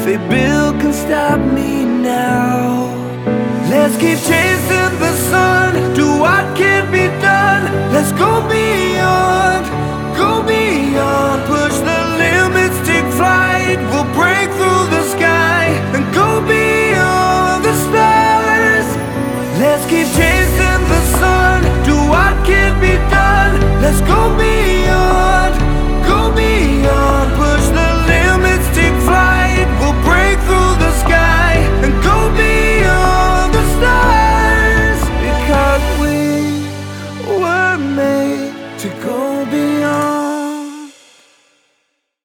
they build can stop me now. Let's keep chasing the sun, do what can be done. Let's go beyond, push the limits, take flight. We'll break through the sky and go beyond the stars. Let's keep chasing the sun, do what can be done. Let's go